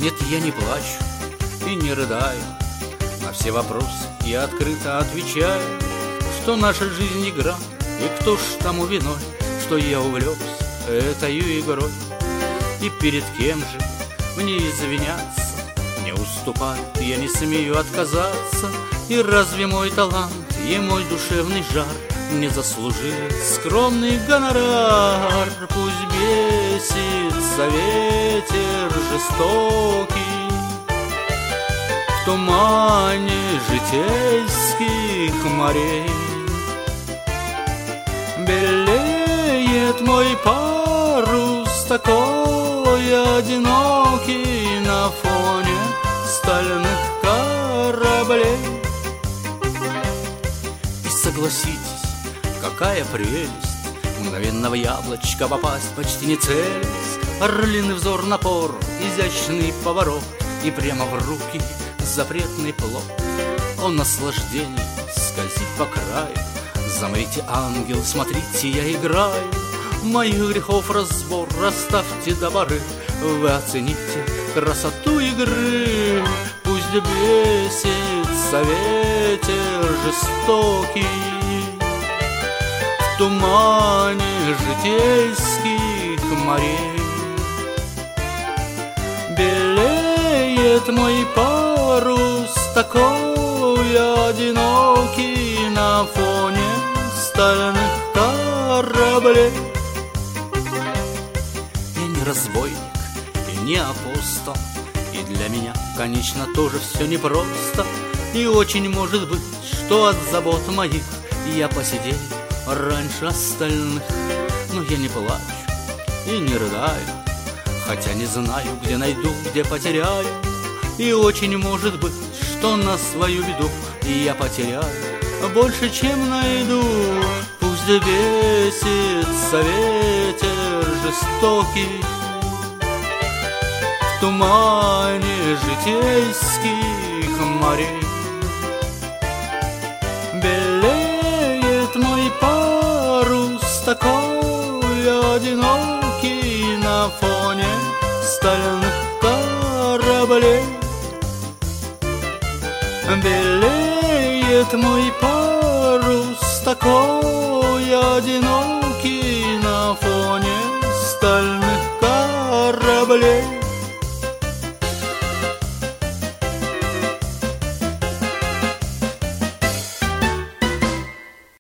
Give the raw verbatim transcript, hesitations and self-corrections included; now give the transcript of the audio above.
Нет, я не плачу и не рыдаю, на все вопросы я открыто отвечаю, что наша жизнь игра, и кто ж тому виной, что я увлекся этой игрой. И перед кем же мне извиняться? Не уступать я не смею отказаться. И разве мой талант и мой душевный жар не заслужили скромный гонорар? Пусть бесится ветер жестокий в тумане житейских морей. Белеет мой парус такой одинокий на фоне стальных кораблей. И согласитесь, какая прелесть мгновенно в яблочко попасть, почти не целясь. Орлиный взор, напор, изящный поворот, и прямо в руки запретный плод. О наслаждении скользить по краю. Замрите, ангел, смотрите, я играю. Моих грехов разбор, расставьте до поры. Вы оцените красоту игры. Пусть бесится ветер жестокий в тумане житейских морей. Белеет мой парус такой одинокий на фоне стальных кораблей. Я не разбойник и не апостол, и для меня, конечно, тоже все непросто. И очень может быть, что от забот моих я посидел раньше остальных. Но я не плачу и не рыдаю, хотя не знаю, где найду, где потеряю. И очень может быть, что на свою беду я потеряю больше, чем найду. Пусть бесится ветер жестокий в тумане житейских морей. Белеет мой парус такой одинокий на фоне стальных кораблей. Белеет мой парус такой